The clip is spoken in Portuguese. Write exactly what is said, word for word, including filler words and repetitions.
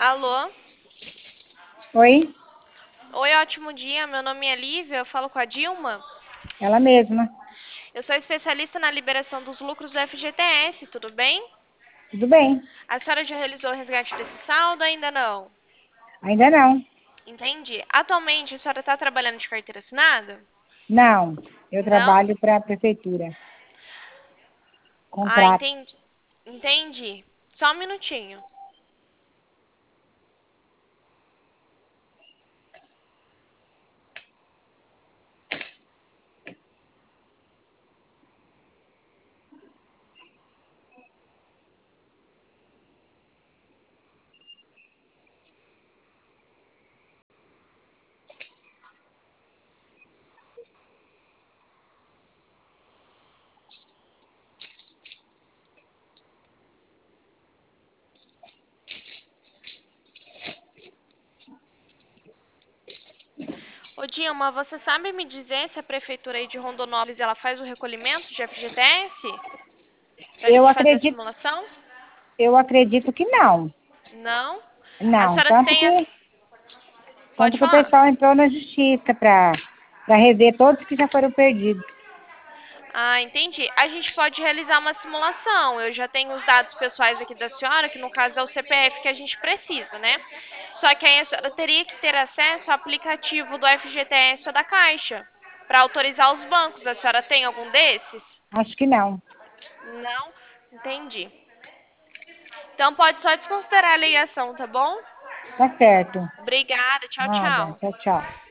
Alô? Oi, Oi, ótimo dia. Meu nome é Lívia, eu falo com a Dilma. ela mesma. Eu sou especialista na liberação dos lucros do F G T S, tudo bem? Tudo bem? A senhora já realizou o resgate desse saldo? Ainda não? Ainda não. Entendi. Atualmente, a senhora está trabalhando de carteira assinada? Não, eu Não? trabalho para a prefeitura. Ah, Contrato. entendi. Entendi. Só um minutinho. Ô, Dilma, você sabe me dizer se a prefeitura aí de Rondonópolis ela faz o recolhimento de F G T S? Pra Eu gente fazer a acredito, simulação? eu acredito que não. Não? A Não, senhora tanto tem as... que, tanto Pode que o falar. pessoal entrou na justiça para para rever todos que já foram perdidos. Ah, entendi. A gente pode realizar uma simulação. Eu já tenho os dados pessoais aqui da senhora, que no caso é o C P F que a gente precisa, né? Só que aí a senhora teria que ter acesso ao aplicativo do F G T S ou da Caixa para autorizar os bancos. A senhora tem algum desses? Acho que não. Não? Entendi. Então pode só desconsiderar a ligação, tá bom? Tá certo. Obrigada. Tchau, Nada. tchau. Tchau, tchau.